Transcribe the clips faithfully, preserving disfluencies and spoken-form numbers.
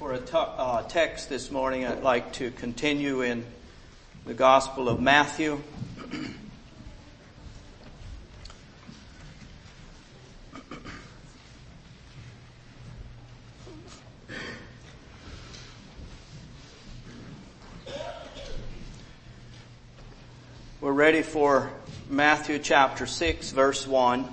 For a t- uh, text this morning, I'd like to continue in the Gospel of Matthew. We're ready for Matthew chapter six, verse one.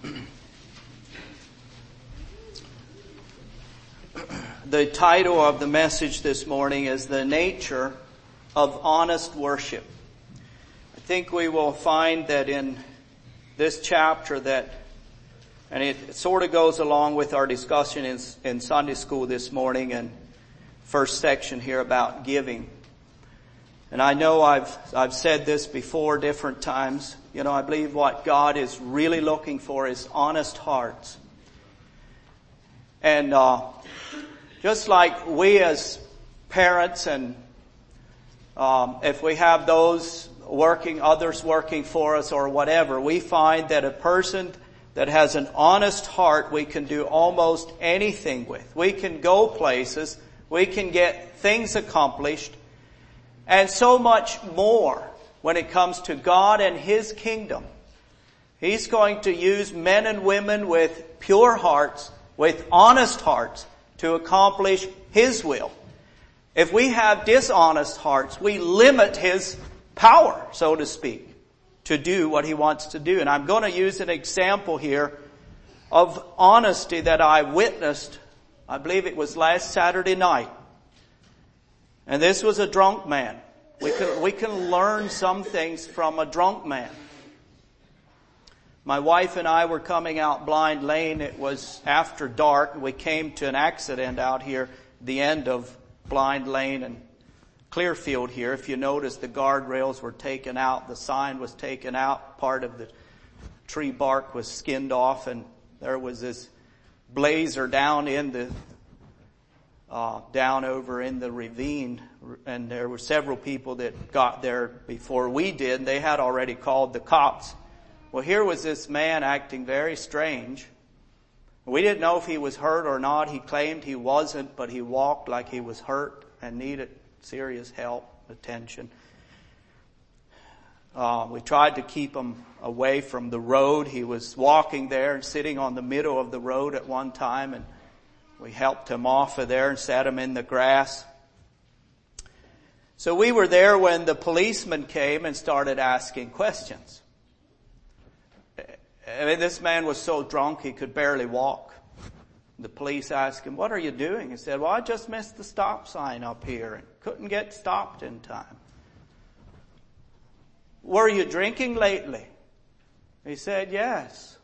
The title of the message this morning is The Nature of Honest Worship. I think we will find that in this chapter that, and it sort of goes along with our discussion in, in Sunday school this morning and first section here about giving. And I know I've, I've said this before different times. You know, I believe what God is really looking for is honest hearts. And, uh, Just like we as parents and um, if we have those working, others working for us or whatever, we find that a person that has an honest heart we can do almost anything with. We can go places, we can get things accomplished, and so much more when it comes to God and His kingdom. He's going to use men and women with pure hearts, with honest hearts, to accomplish His will. If we have dishonest hearts, we limit His power, so to speak, to do what He wants to do. And I'm going to use an example here of honesty that I witnessed, I believe it was last Saturday night. And this was a drunk man. We can, we can learn some things from a drunk man. My wife and I were coming out Blind Lane. It was after dark. We came to an accident out here, the end of Blind Lane and Clearfield here. If you notice, the guardrails were taken out. The sign was taken out. Part of the tree bark was skinned off, and there was this blazer down in the, uh, down over in the ravine. And there were several people that got there before we did. They had already called the cops. Well, here was this man acting very strange. We didn't know if he was hurt or not. He claimed he wasn't, but he walked like he was hurt and needed serious help, attention. Uh, we tried to keep him away from the road. He was walking there and sitting on the middle of the road at one time, and we helped him off of there and sat him in the grass. So we were there when the policeman came and started asking questions. I mean, this man was so drunk he could barely walk. The police asked him, "What are you doing?" He said, "Well, I just missed the stop sign up here and couldn't get stopped in time." "Were you drinking lately?" He said, "Yes."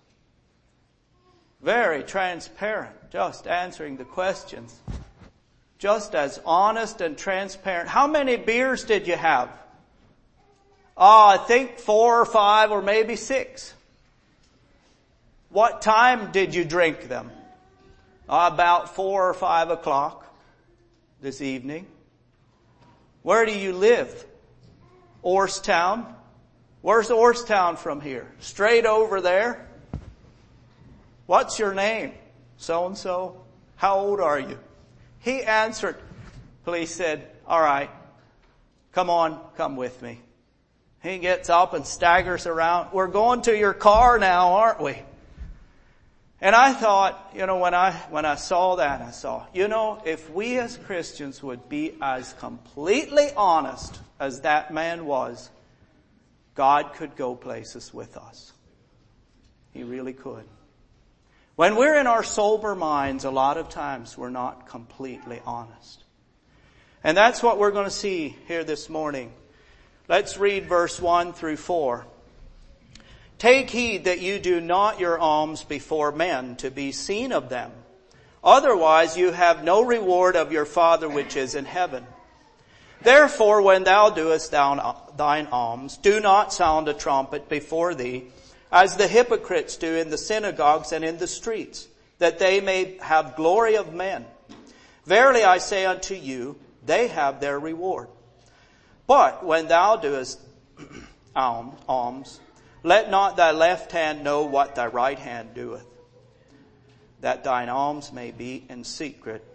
Very transparent, just answering the questions. Just as honest and transparent. "How many beers did you have?" "Oh, I think four or five or maybe six." "What time did you drink them?" Uh, about four or five o'clock this evening. "Where do you live?" "Orstown." "Where's Orstown from here?" "Straight over there." "What's your name?" "So-and-so." "How old are you?" He answered. Police said, "All right, come on, come with me." He gets up and staggers around. "We're going to your car now, aren't we?" And I thought, you know, when I, when I saw that, I saw, you know, if we as Christians would be as completely honest as that man was, God could go places with us. He really could. When we're in our sober minds, a lot of times we're not completely honest. And that's what we're going to see here this morning. Let's read verse one through four. "Take heed that you do not your alms before men to be seen of them. Otherwise you have no reward of your Father which is in heaven. Therefore when thou doest thine alms, do not sound a trumpet before thee, as the hypocrites do in the synagogues and in the streets, that they may have glory of men. Verily I say unto you, they have their reward. But when thou doest alms, let not thy left hand know what thy right hand doeth, that thine alms may be in secret,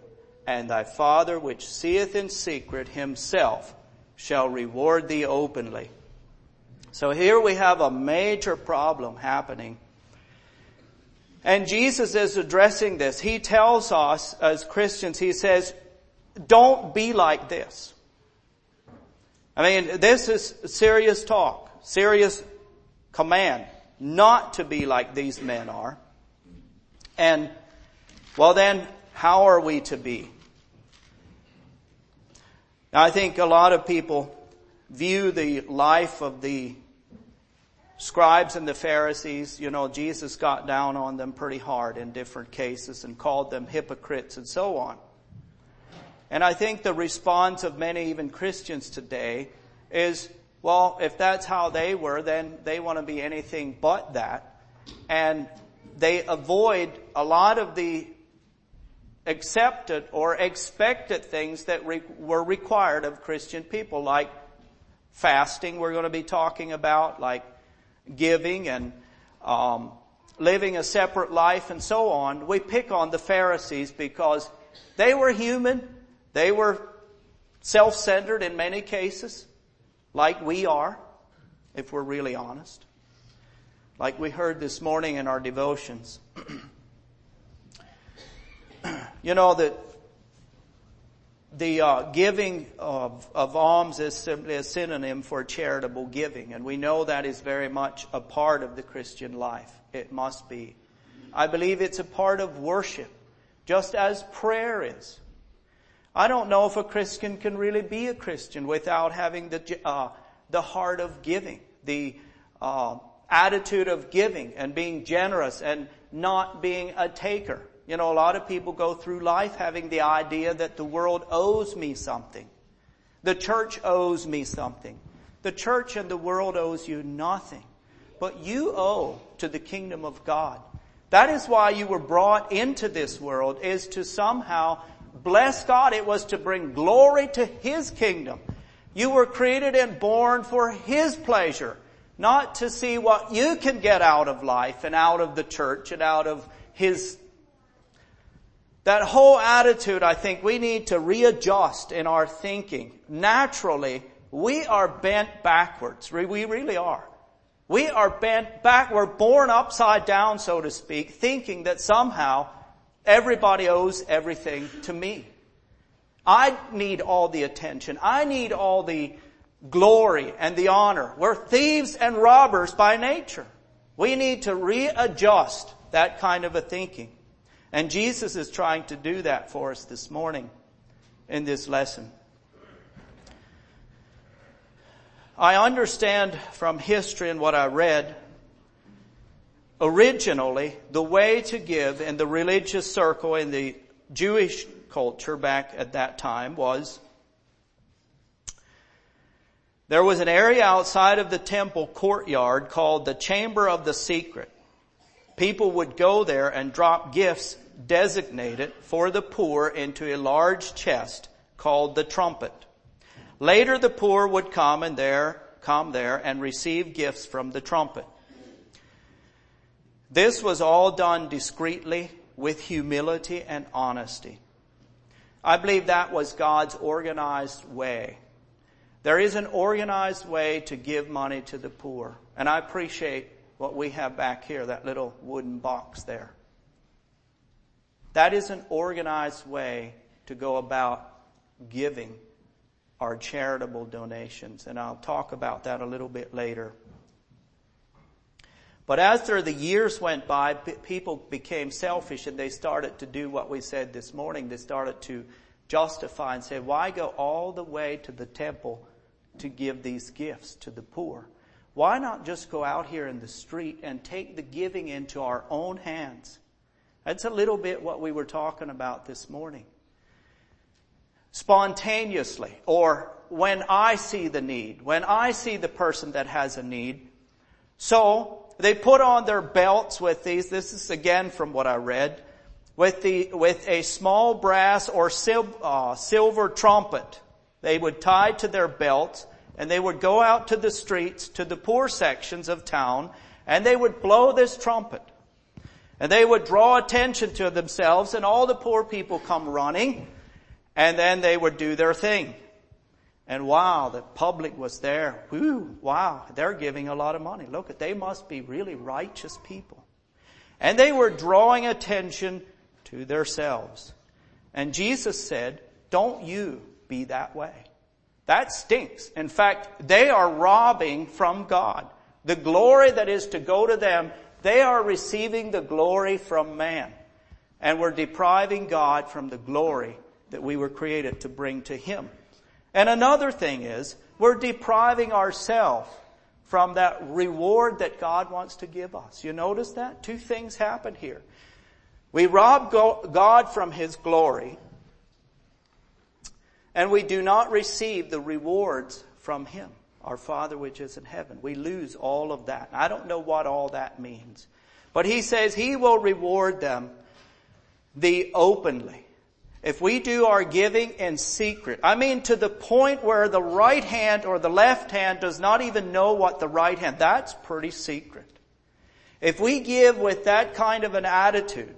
and thy Father which seeth in secret himself shall reward thee openly. So here we have a major problem happening. And Jesus is addressing this. He tells us as Christians, he says, don't be like this. I mean, this is serious talk, serious command, not to be like these men are. And, well then, how are we to be? Now, I think a lot of people view the life of the scribes and the Pharisees. You know, Jesus got down on them pretty hard in different cases and called them hypocrites and so on. And I think the response of many, even Christians today, is, well, if that's how they were, then they want to be anything but that. And they avoid a lot of the accepted or expected things that re- were required of Christian people, like fasting we're going to be talking about, like giving and um, living a separate life and so on. We pick on the Pharisees because they were human. They were self-centered in many cases, like we are, if we're really honest. Like we heard this morning in our devotions. You know that the uh, giving of, of alms is simply a synonym for charitable giving, and we know that is very much a part of the Christian life. It must be. I believe it's a part of worship, just as prayer is. I don't know if a Christian can really be a Christian without having the uh, the heart of giving, the uh, attitude of giving and being generous and not being a taker. You know, a lot of people go through life having the idea that the world owes me something. The church owes me something. The church and the world owes you nothing. But you owe to the kingdom of God. That is why you were brought into this world, is to somehow bless God. It was to bring glory to His kingdom. You were created and born for His pleasure, not to see what you can get out of life and out of the church and out of His. That whole attitude, I think we need to readjust in our thinking. Naturally, we are bent backwards. We really are. We are bent back. We're born upside down, so to speak, thinking that somehow everybody owes everything to me. I need all the attention. I need all the glory and the honor. We're thieves and robbers by nature. We need to readjust that kind of a thinking. And Jesus is trying to do that for us this morning in this lesson. I understand from history and what I read, originally the way to give in the religious circle in the Jewish culture back at that time was, there was an area outside of the temple courtyard called the Chamber of the Secret. People would go there and drop gifts designated for the poor into a large chest called the trumpet. Later the poor would come and there, come there and receive gifts from the trumpet. This was all done discreetly with humility and honesty. I believe that was God's organized way. There is an organized way to give money to the poor. And I appreciate what we have back here, that little wooden box there. That is an organized way to go about giving our charitable donations. And I'll talk about that a little bit later. But as the years went by, people became selfish and they started to do what we said this morning. They started to justify and say, why go all the way to the temple to give these gifts to the poor? Why not just go out here in the street and take the giving into our own hands? That's a little bit what we were talking about this morning. Spontaneously, or when I see the need, when I see the person that has a need. So they put on their belts with these, this is again from what I read, with the with a small brass or sil, uh, silver trumpet. They would tie to their belts and they would go out to the streets, to the poor sections of town, and they would blow this trumpet. And they would draw attention to themselves, and all the poor people come running. And then they would do their thing. And wow, the public was there. Woo, wow, they're giving a lot of money. Look, at they must be really righteous people. And they were drawing attention to themselves. And Jesus said, don't you be that way. That stinks. In fact, they are robbing from God. The glory that is to go to them, they are receiving the glory from man. And we're depriving God from the glory that we were created to bring to Him. And another thing is, we're depriving ourselves from that reward that God wants to give us. You notice that? Two things happen here. We rob God from His glory, and we do not receive the rewards from Him, our Father which is in heaven. We lose all of that. I don't know what all that means. But He says He will reward them the openly. If we do our giving in secret, I mean to the point where the right hand or the left hand does not even know what the right hand, that's pretty secret. If we give with that kind of an attitude,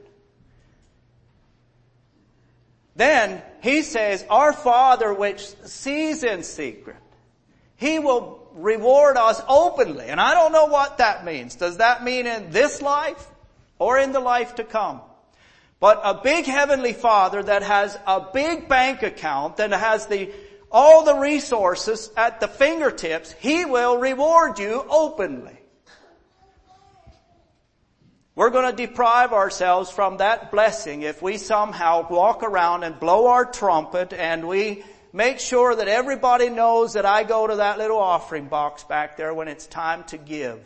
then He says, our Father which sees in secret, He will reward us openly. And I don't know what that means. Does that mean in this life or in the life to come? But a big heavenly Father that has a big bank account, that has the all the resources at the fingertips, He will reward you openly. We're going to deprive ourselves from that blessing if we somehow walk around and blow our trumpet and we make sure that everybody knows that I go to that little offering box back there when it's time to give.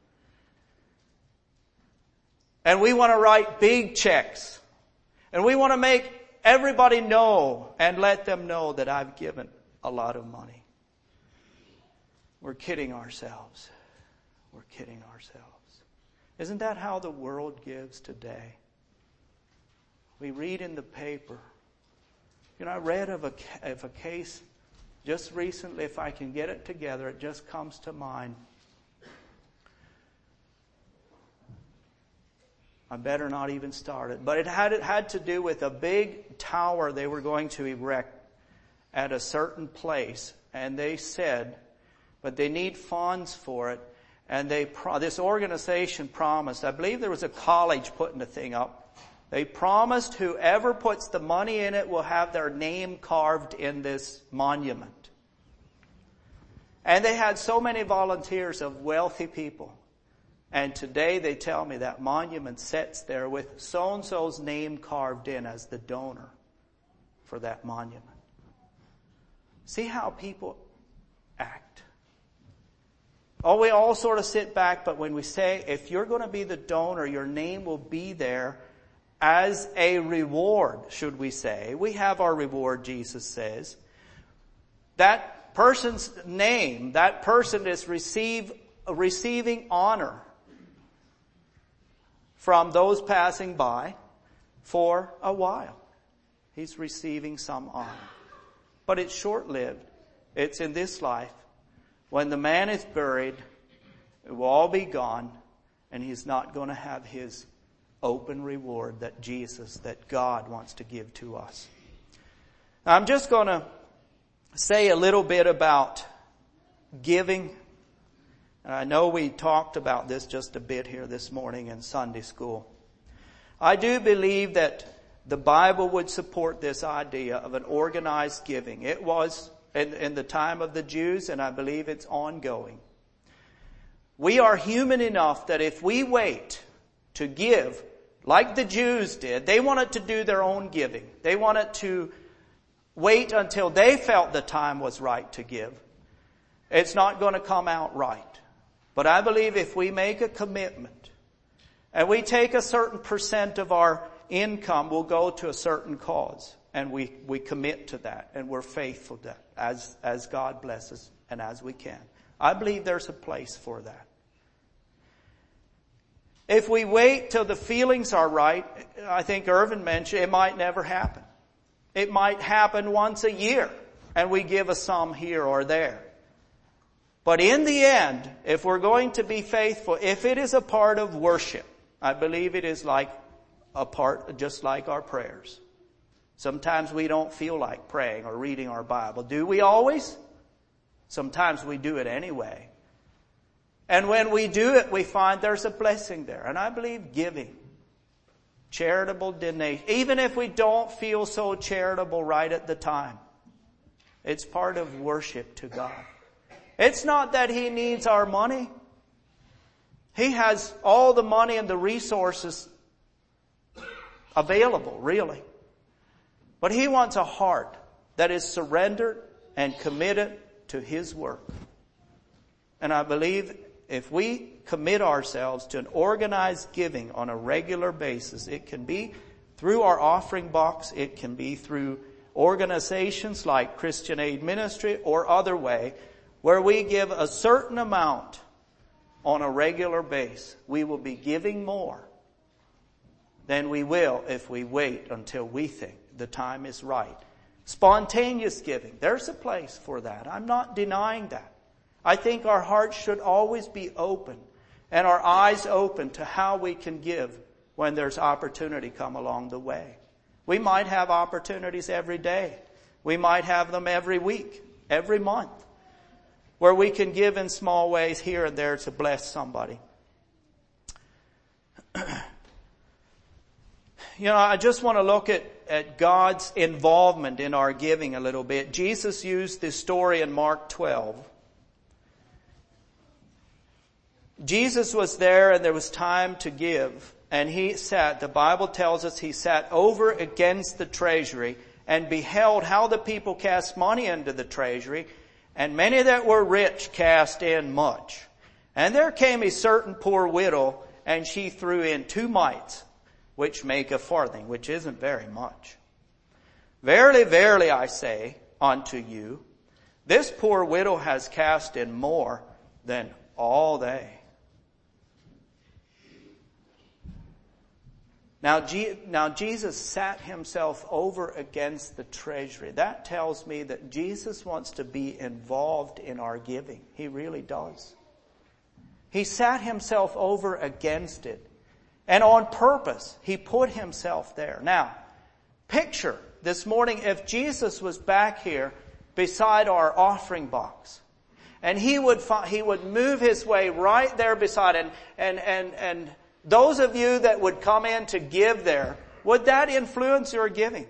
And we want to write big checks. And we want to make everybody know and let them know that I've given a lot of money. We're kidding ourselves. We're kidding ourselves. Isn't that how the world gives today? We read in the paper. You know, I read of a, of a case just recently, if I can get it together, it just comes to mind. I better not even start it. But it had, it had to do with a big tower they were going to erect at a certain place. And they said, but they need funds for it. And they, this organization promised, I believe there was a college putting the thing up. They promised whoever puts the money in it will have their name carved in this monument. And they had so many volunteers of wealthy people. And today they tell me that monument sits there with so-and-so's name carved in as the donor for that monument. See how people act. Oh, we all sort of sit back, but when we say, if you're going to be the donor, your name will be there as a reward, should we say. We have our reward, Jesus says. That person's name, that person is receive, receiving honor from those passing by for a while. He's receiving some honor. But it's short-lived. It's in this life. When the man is buried, it will all be gone, and he's not going to have his open reward that Jesus, that God wants to give to us. Now, I'm just going to say a little bit about giving. And I know we talked about this just a bit here this morning in Sunday school. I do believe that the Bible would support this idea of an organized giving. It was in, in the time of the Jews, and I believe it's ongoing. We are human enough that if we wait to give, like the Jews did, they wanted to do their own giving. They wanted to wait until they felt the time was right to give. It's not going to come out right. But I believe if we make a commitment and we take a certain percent of our income will go to a certain cause, and we, we commit to that, and we're faithful to that as, as God blesses and as we can. I believe there's a place for that. If we wait till the feelings are right, I think Irvin mentioned, it might never happen. It might happen once a year, and we give a sum here or there. But in the end, if we're going to be faithful, if it is a part of worship, I believe it is like a part, just like our prayers. Sometimes we don't feel like praying or reading our Bible. Do we always? Sometimes we do it anyway. And when we do it, we find there's a blessing there. And I believe giving, charitable donation, even if we don't feel so charitable right at the time, it's part of worship to God. It's not that He needs our money. He has all the money and the resources available, really. But He wants a heart that is surrendered and committed to His work. And I believe if we commit ourselves to an organized giving on a regular basis, it can be through our offering box, it can be through organizations like Christian Aid Ministry or other way, where we give a certain amount on a regular basis, we will be giving more than we will if we wait until we think the time is right. Spontaneous giving, there's a place for that. I'm not denying that. I think our hearts should always be open and our eyes open to how we can give when there's opportunity come along the way. We might have opportunities every day. We might have them every week, every month, where we can give in small ways here and there to bless somebody. You know, I just want to look at, at God's involvement in our giving a little bit. Jesus used this story in Mark twelve. Jesus was there and there was time to give, and He sat, the Bible tells us He sat over against the treasury and beheld how the people cast money into the treasury, and many that were rich cast in much. And there came a certain poor widow, and she threw in two mites, which make a farthing, which isn't very much. Verily, verily, I say unto you, this poor widow has cast in more than all they. Now, G- now Jesus sat Himself over against the treasury. That tells me that Jesus wants to be involved in our giving. He really does. He sat Himself over against it. And on purpose, He put Himself there. Now, picture this morning if Jesus was back here beside our offering box. And He would, fi- he would move His way right there beside it. And, and, and, and those of you that would come in to give there, would that influence your giving?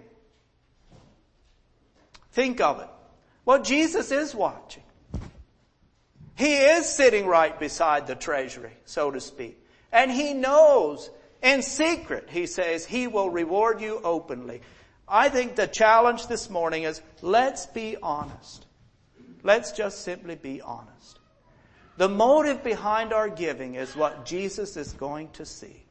Think of it. Well, Jesus is watching. He is sitting right beside the treasury, so to speak. And He knows in secret, He says, He will reward you openly. I think the challenge this morning is, let's be honest. Let's just simply be honest. The motive behind our giving is what Jesus is going to see.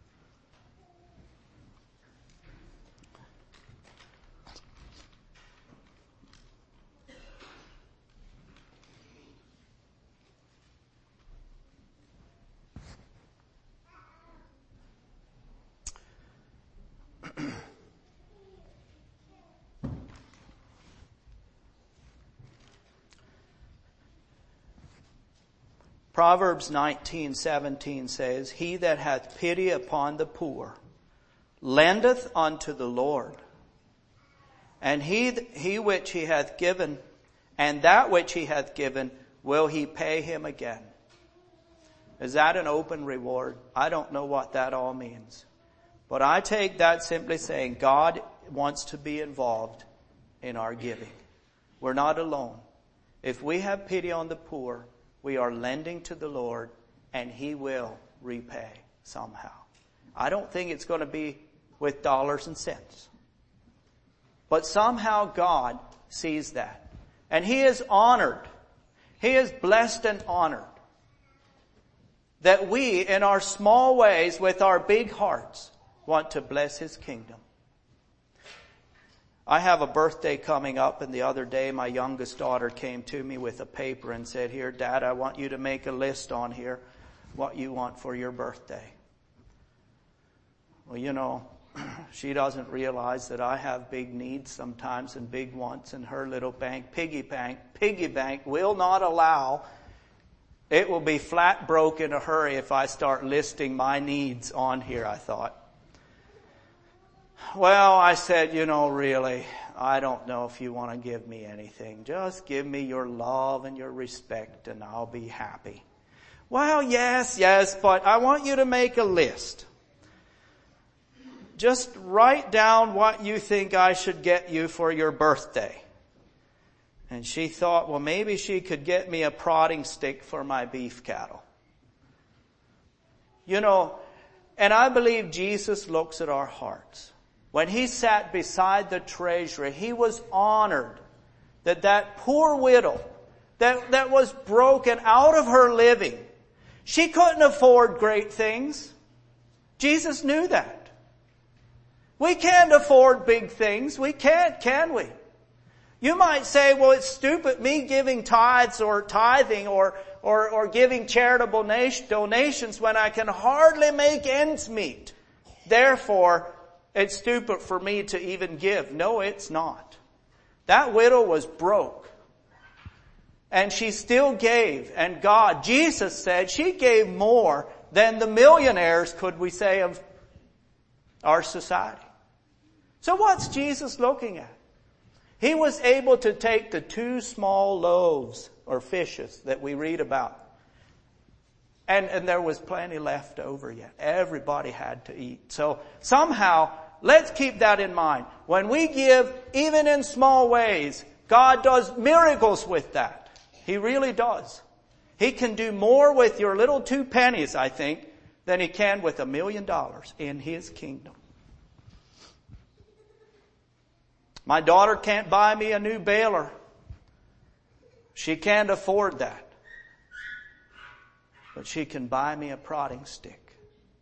Proverbs nineteen seventeen says, He that hath pity upon the poor lendeth unto the Lord, and he, he which He hath given, and that which He hath given, will He pay him again. Is that an open reward? I don't know what that all means. But I take that simply saying God wants to be involved in our giving. We're not alone. If we have pity on the poor, we are lending to the Lord, and He will repay somehow. I don't think it's going to be with dollars and cents. But somehow God sees that. And He is honored. He is blessed and honored that we, in our small ways, with our big hearts, want to bless His kingdom. I have a birthday coming up, and the other day my youngest daughter came to me with a paper and said, Here, Dad, I want you to make a list on here what you want for your birthday. Well, you know, she doesn't realize that I have big needs sometimes and big wants, and her little bank, piggy bank, piggy bank will not allow. It will be flat broke in a hurry if I start listing my needs on here, I thought. Well, I said, you know, really, I don't know if you want to give me anything. Just give me your love and your respect and I'll be happy. Well, yes, yes, but I want you to make a list. Just write down what you think I should get you for your birthday. And she thought, well, maybe she could get me a prodding stick for my beef cattle. You know, and I believe Jesus looks at our hearts. When he sat beside the treasury, he was honored that that poor widow that, that was broken out of her living, she couldn't afford great things. Jesus knew that. We can't afford big things. We can't, can we? You might say, well, it's stupid me giving tithes or tithing or, or, or giving charitable donations when I can hardly make ends meet. Therefore, it's stupid for me to even give. No, it's not. That widow was broke. And she still gave. And God, Jesus said she gave more than the millionaires, could we say, of our society. So what's Jesus looking at? He was able to take the two small loaves or fishes that we read about. And, and there was plenty left over yet. Everybody had to eat. So somehow, let's keep that in mind. When we give, even in small ways, God does miracles with that. He really does. He can do more with your little two pennies, I think, than he can with a million dollars in his kingdom. My daughter can't buy me a new baler. She can't afford that. But she can buy me a prodding stick.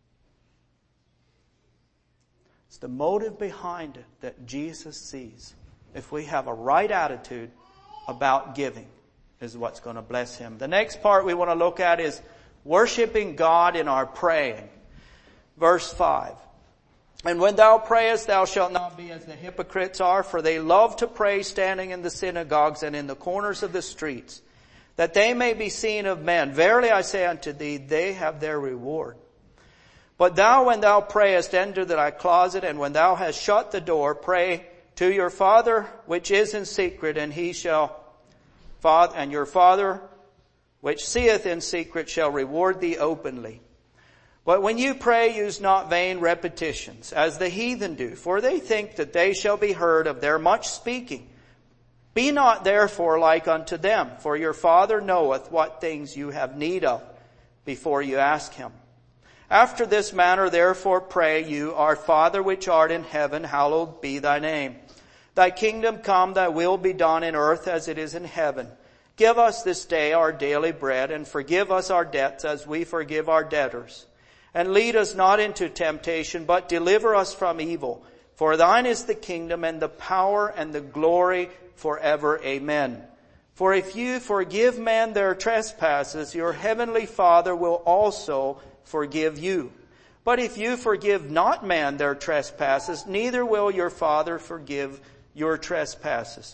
It's the motive behind it that Jesus sees. If we have a right attitude about giving, is what's going to bless him. The next part we want to look at is worshiping God in our praying. Verse five. And when thou prayest, thou shalt not be as the hypocrites are, for they love to pray standing in the synagogues and in the corners of the streets, that they may be seen of men. Verily I say unto thee, they have their reward. But thou, when thou prayest, enter thy closet, and when thou hast shut the door, pray to your Father which is in secret, and he shall, and your Father which seeth in secret shall reward thee openly. But when you pray, use not vain repetitions, as the heathen do, for they think that they shall be heard of their much speaking. Be not therefore like unto them, for your Father knoweth what things you have need of before you ask him. After this manner therefore pray you, Our Father which art in heaven, hallowed be thy name. Thy kingdom come, thy will be done in earth as it is in heaven. Give us this day our daily bread, and forgive us our debts as we forgive our debtors. And lead us not into temptation, but deliver us from evil. For thine is the kingdom and the power and the glory forever. Amen. For if you forgive men their trespasses, your heavenly Father will also forgive you. But if you forgive not man their trespasses, neither will your Father forgive your trespasses.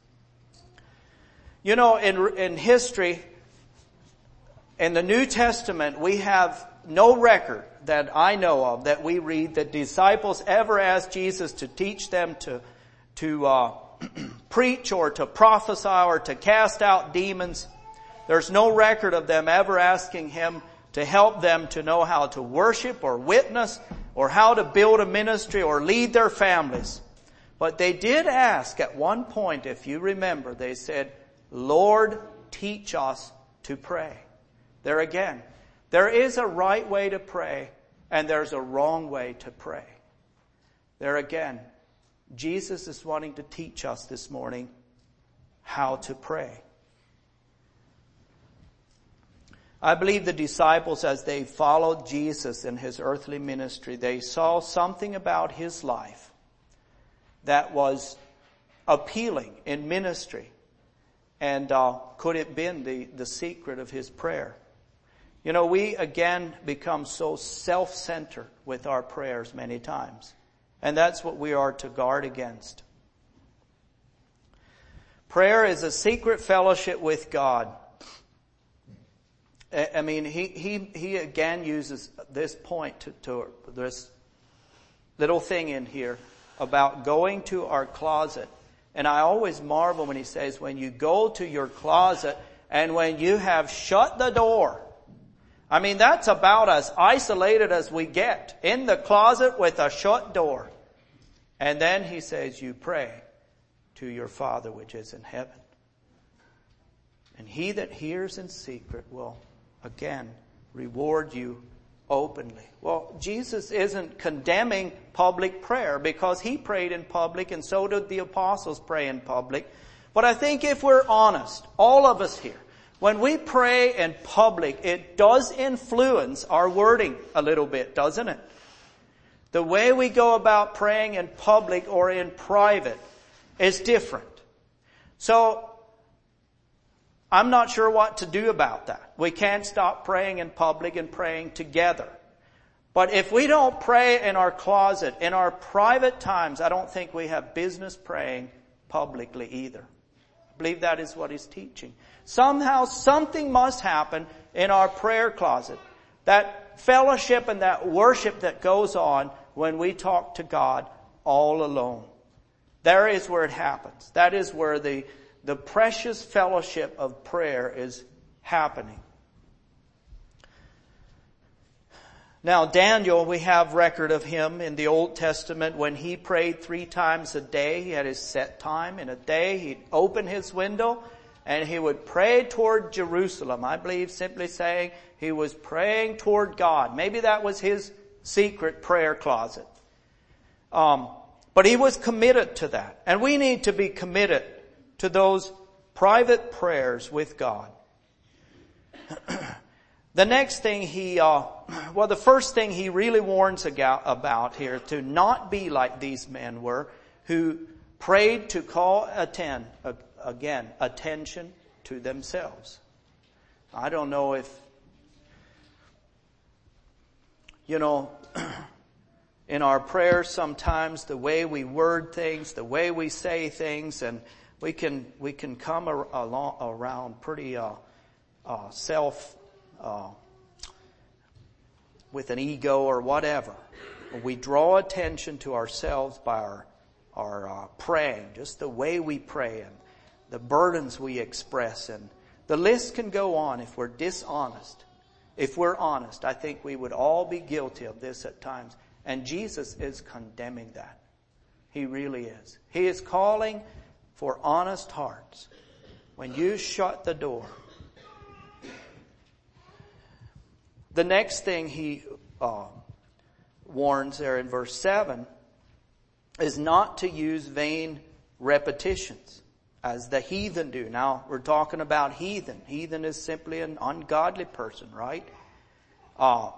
You know, in, in history, in the New Testament, we have no record that I know of that we read that disciples ever asked Jesus to teach them to, to, uh, preach or to prophesy or to cast out demons. There's no record of them ever asking him to help them to know how to worship or witness or how to build a ministry or lead their families. But they did ask at one point, if you remember, they said, Lord, teach us to pray. There again, there is a right way to pray and there's a wrong way to pray. There again, Jesus is wanting to teach us this morning how to pray. I believe the disciples, as they followed Jesus in his earthly ministry, they saw something about his life that was appealing in ministry. And uh, could it have been the, the secret of his prayer? You know, we again become so self-centered with our prayers many times. And that's what we are to guard against. Prayer is a secret fellowship with God. I mean, he, he, he again uses this point to, to this little thing in here about going to our closet. And I always marvel when he says, when you go to your closet and when you have shut the door. I mean, that's about as isolated as we get, in the closet with a shut door. And then he says, you pray to your Father which is in heaven. And he that hears in secret will, again, reward you openly. Well, Jesus isn't condemning public prayer because he prayed in public and so did the apostles pray in public. But I think if we're honest, all of us here, when we pray in public, it does influence our wording a little bit, doesn't it? The way we go about praying in public or in private is different. So, I'm not sure what to do about that. We can't stop praying in public and praying together. But if we don't pray in our closet, in our private times, I don't think we have business praying publicly either. I believe that is what he's teaching. Somehow something must happen in our prayer closet. That fellowship and that worship that goes on when we talk to God all alone. There is where it happens. That is where the The precious fellowship of prayer is happening. Now Daniel, we have record of him in the Old Testament when he prayed three times a day. He had his set time. In a day he'd open his window and he would pray toward Jerusalem. I believe simply saying he was praying toward God. Maybe that was his secret prayer closet. Um, but he was committed to that. And we need to be committed to those private prayers with God. The next thing he, uh, well, the first thing he really warns about here, to not be like these men were, who prayed to call attend, uh, again, attention to themselves. I don't know if, you know, in our prayers sometimes the way we word things, the way we say things, and We can we can come ar- along, around pretty uh, uh, self uh, with an ego or whatever. We draw attention to ourselves by our our uh, praying, just the way we pray and the burdens we express, and the list can go on. If we're dishonest, if we're honest, I think we would all be guilty of this at times. And Jesus is condemning that. He really is. He is calling for honest hearts. When you shut the door. The next thing he uh, warns there in verse seven is not to use vain repetitions as the heathen do. Now we're talking about heathen. Heathen is simply an ungodly person, right? Uh,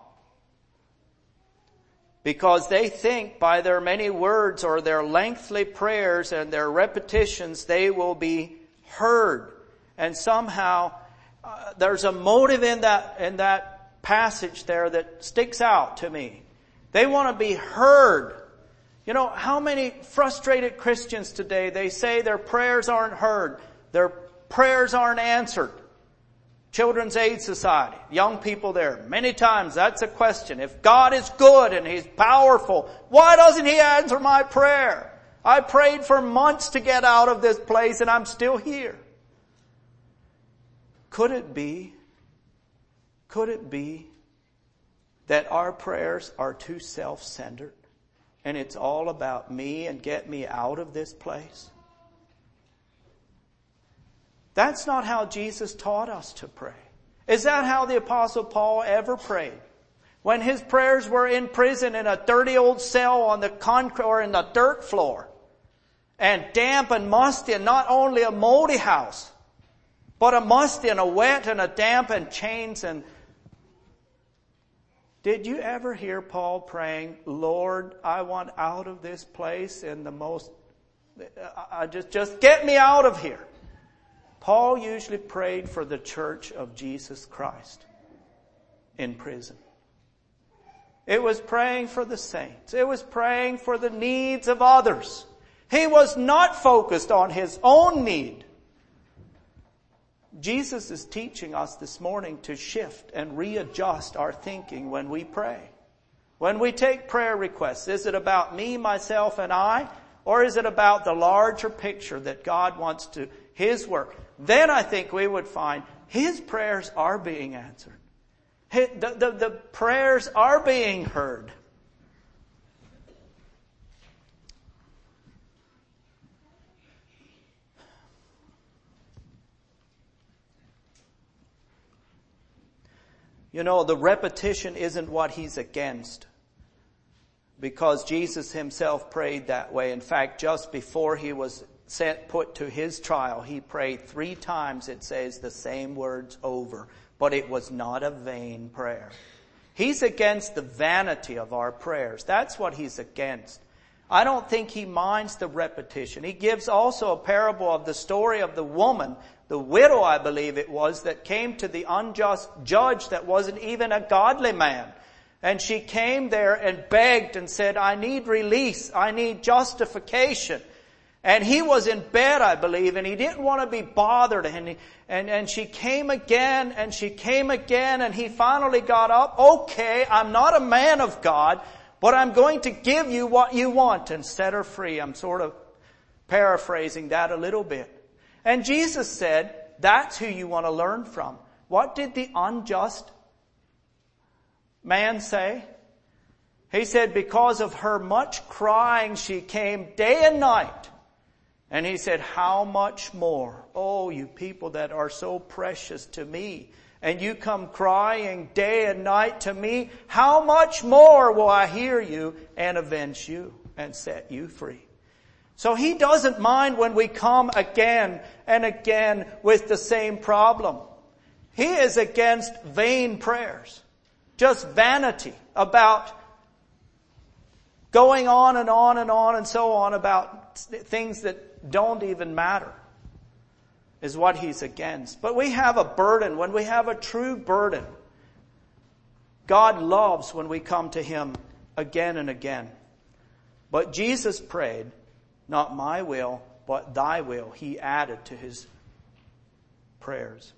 Because they think by their many words or their lengthy prayers and their repetitions, they will be heard. And somehow, uh, there's a motive in that, in that passage there that sticks out to me. They want to be heard. You know, how many frustrated Christians today, they say their prayers aren't heard. Their prayers aren't answered. Children's Aid Society, young people there. Many times that's a question. If God is good and He's powerful, why doesn't He answer my prayer? I prayed for months to get out of this place and I'm still here. Could it be, could it be that our prayers are too self-centered and it's all about me and get me out of this place? That's not how Jesus taught us to pray. Is that how the Apostle Paul ever prayed? When his prayers were in prison in a dirty old cell on the concrete or in the dirt floor and damp and musty, and not only a moldy house, but a musty and a wet and a damp and chains. And did you ever hear Paul praying, Lord, I want out of this place in the most, I just, just get me out of here. Paul usually prayed for the church of Jesus Christ in prison. It was praying for the saints. It was praying for the needs of others. He was not focused on his own need. Jesus is teaching us this morning to shift and readjust our thinking when we pray. When we take prayer requests, is it about me, myself, and I? Or is it about the larger picture that God wants to, His work? Then I think we would find His prayers are being answered. The, the, the prayers are being heard. You know, the repetition isn't what He's against, because Jesus Himself prayed that way. In fact, just before He was sent, put to His trial, He prayed three times, it says, the same words over. But it was not a vain prayer. He's against the vanity of our prayers. That's what He's against. I don't think He minds the repetition. He gives also a parable of the story of the woman, the widow, I believe it was, that came to the unjust judge that wasn't even a godly man. And she came there and begged and said, I need release. I need justification. And he was in bed, I believe, and he didn't want to be bothered. And, he, and, and she came again, and she came again, and he finally got up. Okay, I'm not a man of God, but I'm going to give you what you want and set her free. I'm sort of paraphrasing that a little bit. And Jesus said, that's who you want to learn from. What did the unjust man say? He said, because of her much crying, she came day and night. And he said, how much more? Oh, you people that are so precious to me, and you come crying day and night to me, how much more will I hear you and avenge you and set you free? So He doesn't mind when we come again and again with the same problem. He is against vain prayers, just vanity about going on and on and on and so on about things that don't even matter, is what He's against. But we have a burden. When we have a true burden, God loves when we come to Him again and again. But Jesus prayed, not my will, but thy will. He added to His prayers.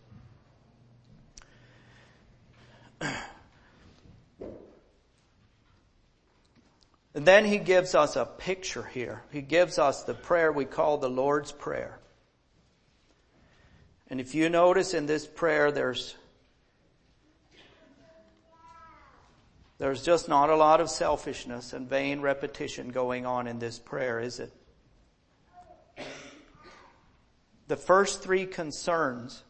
And then He gives us a picture here. He gives us the prayer we call the Lord's Prayer. And if you notice in this prayer, there's there's just not a lot of selfishness and vain repetition going on in this prayer, is it? The first three concerns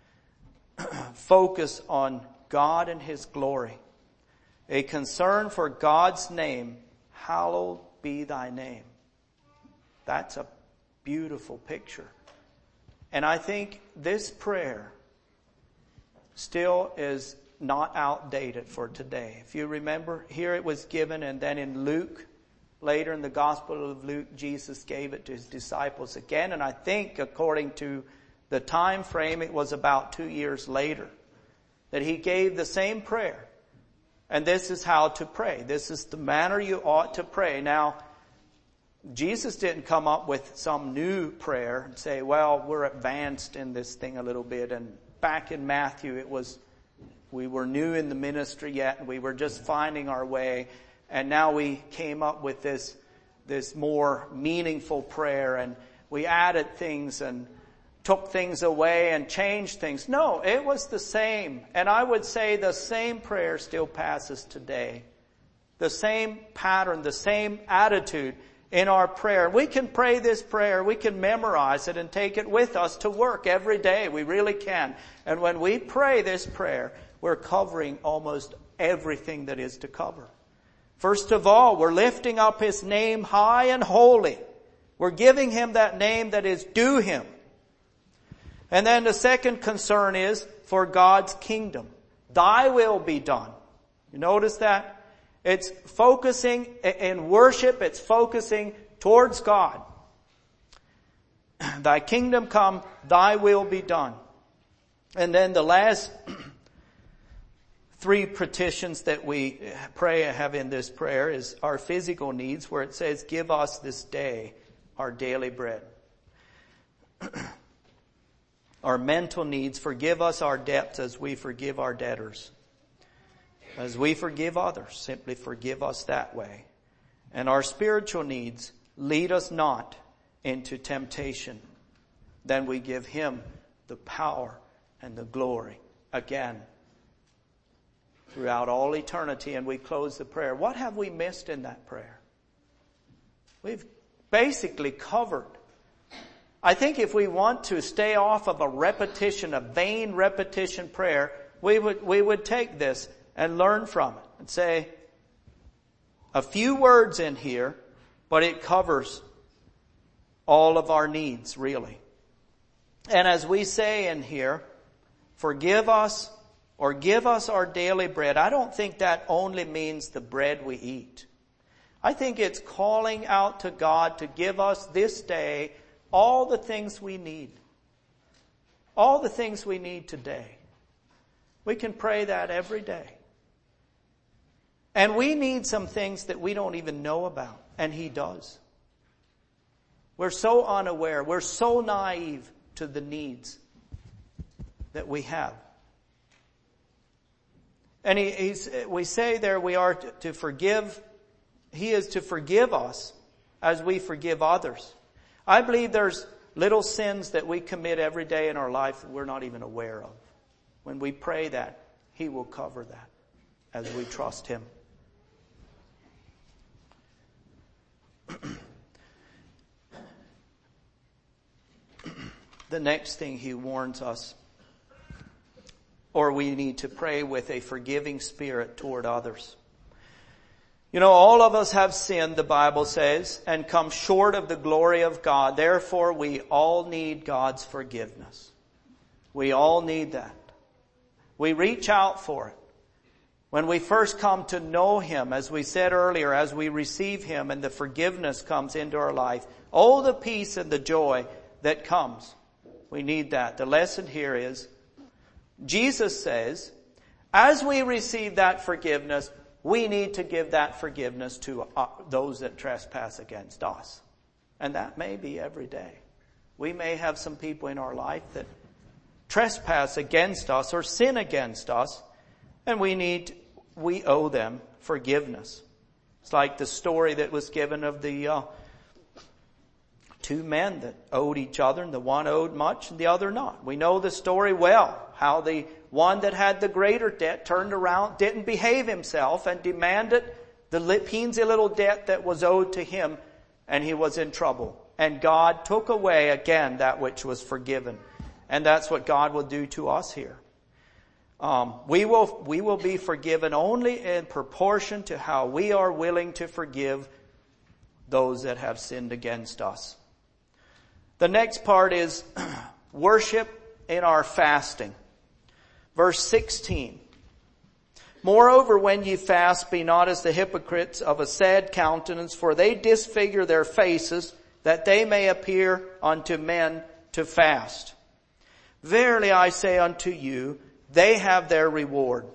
focus on God and His glory. A concern for God's name. Hallowed be thy name. That's a beautiful picture. And I think this prayer still is not outdated for today. If you remember, here it was given, and then in Luke, later in the Gospel of Luke, Jesus gave it to His disciples again. And I think according to the time frame, it was about two years later that He gave the same prayer. And this is how to pray. This is the manner you ought to pray. Now, Jesus didn't come up with some new prayer and say, well, we're advanced in this thing a little bit. And back in Matthew, it was, we were new in the ministry yet, and we were just finding our way. And now we came up with this, this more meaningful prayer, and we added things and took things away and changed things. No, it was the same. And I would say the same prayer still passes today. The same pattern, the same attitude in our prayer. We can pray this prayer, we can memorize it and take it with us to work every day. We really can. And when we pray this prayer, we're covering almost everything that is to cover. First of all, we're lifting up His name high and holy. We're giving Him that name that is due Him. And then the second concern is for God's kingdom. Thy will be done. You notice that? It's focusing in worship. It's focusing towards God. Thy kingdom come, thy will be done. And then the last three petitions that we pray have in this prayer is our physical needs, where it says, give us this day our daily bread. Our mental needs, forgive us our debts as we forgive our debtors. As we forgive others, simply forgive us that way. And our spiritual needs, lead us not into temptation. Then we give Him the power and the glory again throughout all eternity. And we close the prayer. What have we missed in that prayer? We've basically covered. I think if we want to stay off of a repetition, a vain repetition prayer, we would, we would take this and learn from it and say a few words in here, but it covers all of our needs, really. And as we say in here, forgive us or give us our daily bread, I don't think that only means the bread we eat. I think it's calling out to God to give us this day all the things we need. All the things we need today. We can pray that every day. And we need some things that we don't even know about, and He does. We're so unaware, we're so naive to the needs that we have. And he, he's, we say there we are to, to forgive. He is to forgive us as we forgive others. I believe there's little sins that we commit every day in our life that we're not even aware of. When we pray that, He will cover that as we trust Him. The next thing He warns us, or we need to pray with a forgiving spirit toward others. You know, all of us have sinned, the Bible says, and come short of the glory of God. Therefore, we all need God's forgiveness. We all need that. We reach out for it. When we first come to know Him, as we said earlier, as we receive Him and the forgiveness comes into our life, oh, the peace and the joy that comes. We need that. The lesson here is, Jesus says, as we receive that forgiveness, we need to give that forgiveness to uh, those that trespass against us. And that may be every day. We may have some people in our life that trespass against us or sin against us, and we need, we owe them forgiveness. It's like the story that was given of the uh, two men that owed each other, and the one owed much and the other not. We know the story well, how the one that had the greater debt turned around, didn't behave himself, and demanded the teensy little debt that was owed to him, and he was in trouble. And God took away again that which was forgiven. And that's what God will do to us here. Um, we will, we will be forgiven only in proportion to how we are willing to forgive those that have sinned against us. The next part is worship in our fasting. Verse sixteen. Moreover, when ye fast, be not as the hypocrites of a sad countenance, for they disfigure their faces, that they may appear unto men to fast. Verily I say unto you, they have their reward.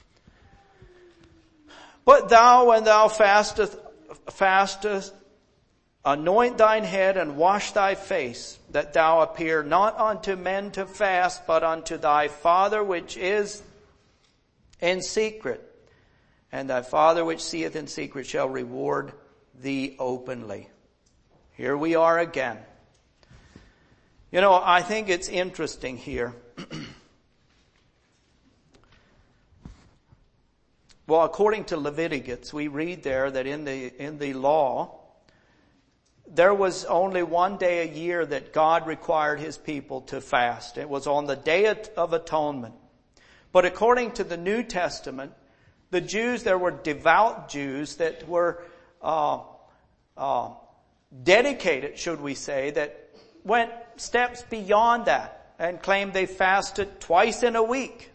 But thou, when thou fastest, fastest, anoint thine head and wash thy face, that thou appear not unto men to fast, but unto thy Father which is in secret. And thy Father which seeth in secret shall reward thee openly. Here we are again. You know, I think it's interesting here. Well, according to Leviticus, we read there that in the, in the law, there was only one day a year that God required His people to fast. It was on the Day of Atonement. But according to the New Testament, the Jews, there were devout Jews that were uh, uh, dedicated, should we say, that went steps beyond that and claimed they fasted twice in a week.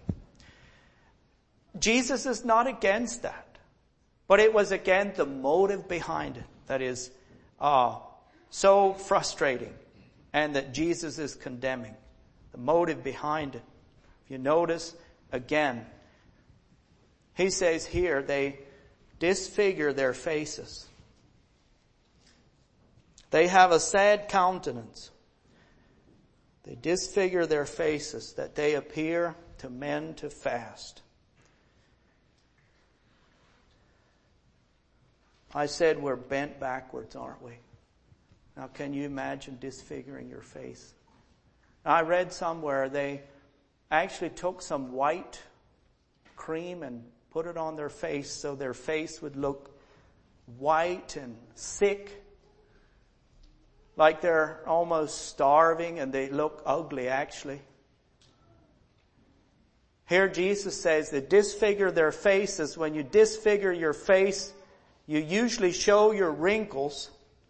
Jesus is not against that. But it was, again, the motive behind it that is uh, so frustrating and that Jesus is condemning. The motive behind it. If you notice, again, He says here they disfigure their faces. They have a sad countenance. They disfigure their faces that they appear to men to fast. I said we're bent backwards, aren't we? Now can you imagine disfiguring your face? I read somewhere they actually took some white cream and put it on their face so their face would look white and sick, like they're almost starving, and they look ugly actually. Here Jesus says they disfigure their faces. When you disfigure your face, you usually show your wrinkles.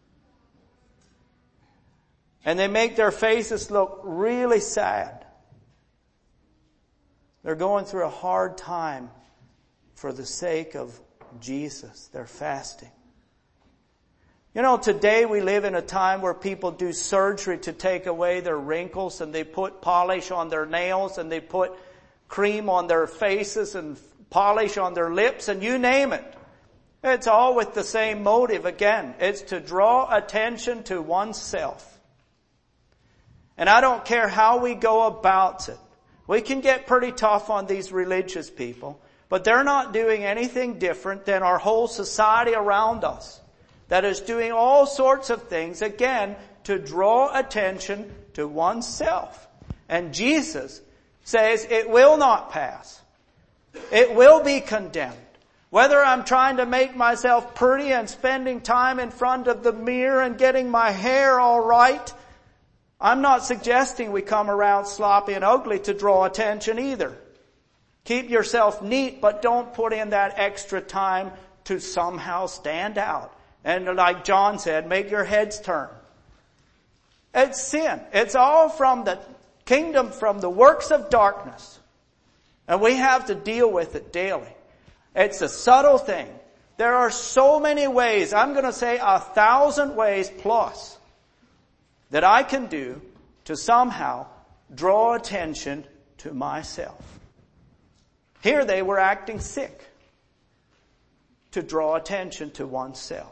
And they make their faces look really sad. They're going through a hard time for the sake of Jesus. They're fasting. You know, today we live in a time where people do surgery to take away their wrinkles, and they put polish on their nails, and they put cream on their faces and polish on their lips, and you name it. It's all with the same motive again. It's to draw attention to oneself. And I don't care how we go about it. We can get pretty tough on these religious people, but they're not doing anything different than our whole society around us that is doing all sorts of things, again, to draw attention to oneself. And Jesus says it will not pass. It will be condemned. Whether I'm trying to make myself pretty and spending time in front of the mirror and getting my hair all right, I'm not suggesting we come around sloppy and ugly to draw attention either. Keep yourself neat, but don't put in that extra time to somehow stand out. And like John said, make your heads turn. It's sin. It's all from the kingdom, from the works of darkness. And we have to deal with it daily. It's a subtle thing. There are so many ways, I'm going to say a thousand ways plus, that I can do to somehow draw attention to myself. Here they were acting sick to draw attention to oneself.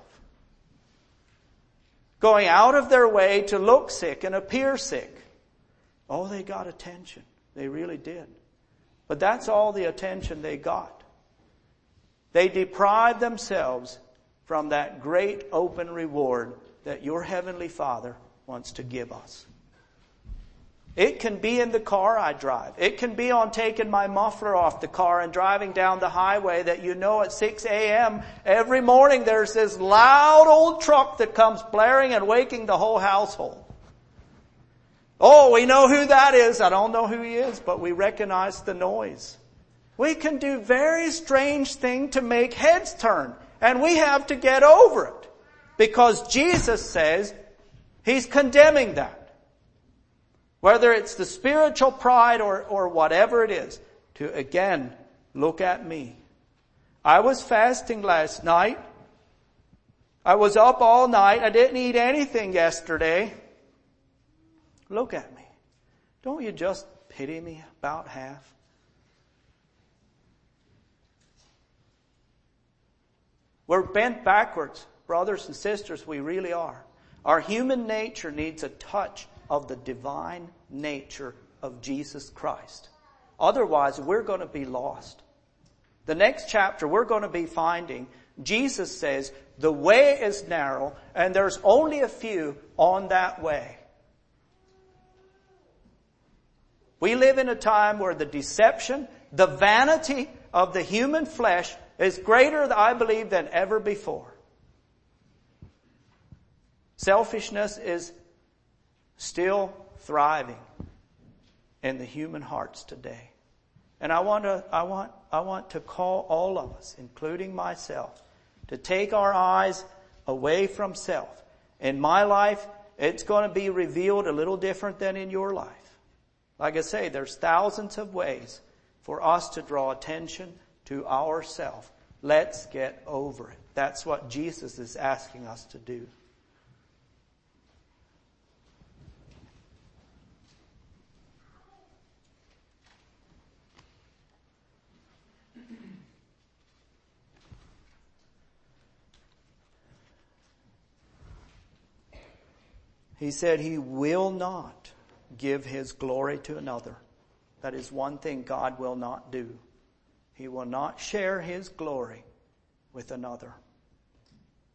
Going out of their way to look sick and appear sick. Oh, they got attention. They really did. But that's all the attention they got. They deprived themselves from that great open reward that your Heavenly Father wants to give us. It can be in the car I drive. It can be on taking my muffler off the car and driving down the highway that you know at six a.m. every morning there's this loud old truck that comes blaring and waking the whole household. Oh, we know who that is. I don't know who he is, but we recognize the noise. We can do very strange things to make heads turn, and we have to get over it because Jesus says He's condemning that. Whether it's the spiritual pride or, or whatever it is, to again look at me. I was fasting last night. I was up all night. I didn't eat anything yesterday. Look at me. Don't you just pity me about half? We're bent backwards, brothers and sisters, we really are. Our human nature needs a touch of the divine nature of Jesus Christ. Otherwise, we're going to be lost. The next chapter we're going to be finding, Jesus says, the way is narrow and there's only a few on that way. We live in a time where the deception, the vanity of the human flesh is greater, I believe, than ever before. Selfishness is still thriving in the human hearts today. And I want to, I want, I want to call all of us, including myself, to take our eyes away from self. In my life, it's going to be revealed a little different than in your life. Like I say, there's thousands of ways for us to draw attention to ourselves. Let's get over it. That's what Jesus is asking us to do. He said He will not give His glory to another. That is one thing God will not do. He will not share His glory with another.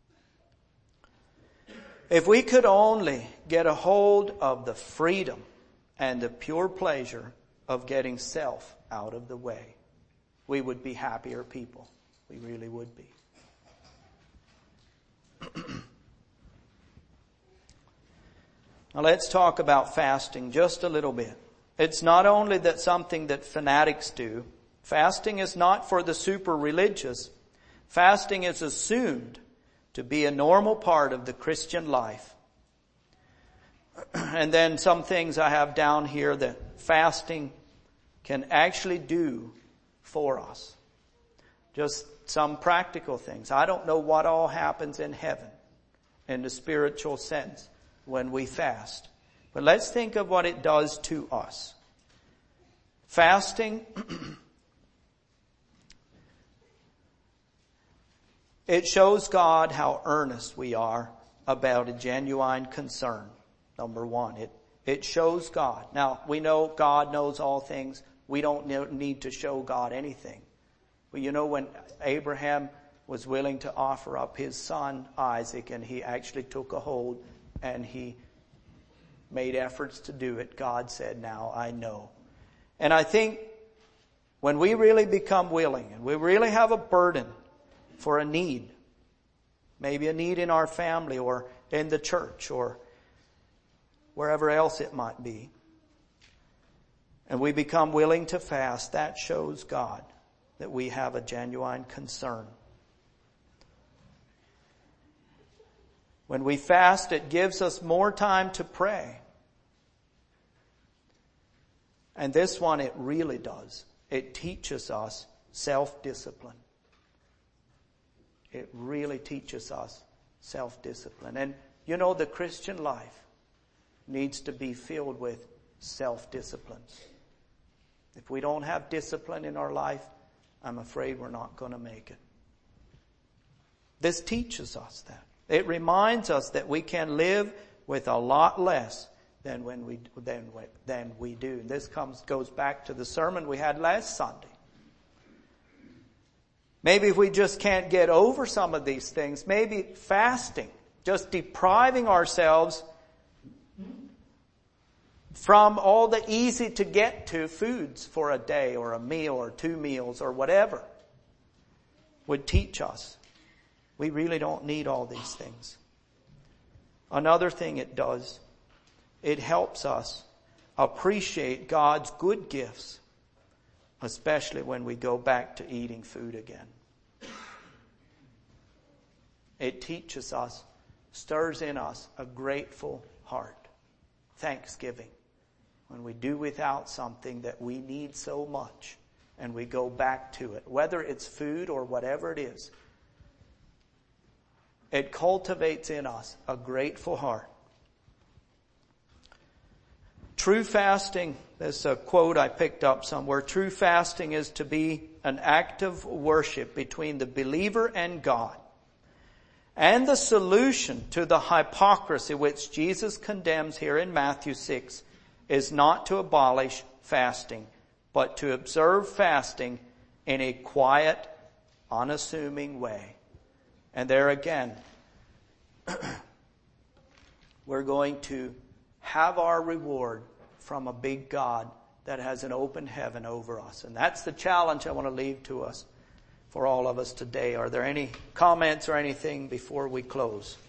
If we could only get a hold of the freedom and the pure pleasure of getting self out of the way, we would be happier people. We really would be. Now let's talk about fasting just a little bit. It's not only that something that fanatics do. Fasting is not for the super religious. Fasting is assumed to be a normal part of the Christian life. And then some things I have down here that fasting can actually do for us. Just some practical things. I don't know what all happens in heaven in the spiritual sense when we fast. But let's think of what it does to us. Fasting, it shows God how earnest we are about a genuine concern. Number one, it, it shows God. Now, we know God knows all things. We don't need to show God anything. But you know, when Abraham was willing to offer up his son Isaac, and he actually took a hold and he made efforts to do it, God said, now I know. And I think when we really become willing and we really have a burden for a need, maybe a need in our family or in the church or wherever else it might be, and we become willing to fast, that shows God that we have a genuine concern. When we fast, it gives us more time to pray. And this one, it really does. It teaches us self-discipline. It really teaches us self-discipline. And you know, the Christian life needs to be filled with self-disciplines. If we don't have discipline in our life, I'm afraid we're not going to make it. This teaches us that. It reminds us that we can live with a lot less than when we than than we do. This comes goes back to the sermon we had last Sunday. Maybe if we just can't get over some of these things, maybe fasting, just depriving ourselves from all the easy to get to foods for a day or a meal or two meals or whatever, would teach us we really don't need all these things. Another thing it does, it helps us appreciate God's good gifts, especially when we go back to eating food again. It teaches us, stirs in us a grateful heart. Thanksgiving. When we do without something that we need so much and we go back to it, whether it's food or whatever it is, it cultivates in us a grateful heart. True fasting, there's a quote I picked up somewhere, true fasting is to be an act of worship between the believer and God. And the solution to the hypocrisy which Jesus condemns here in Matthew six is not to abolish fasting, but to observe fasting in a quiet, unassuming way. And there again, we're going to have our reward from a big God that has an open heaven over us. And that's the challenge I want to leave to us for all of us today. Are there any comments or anything before we close?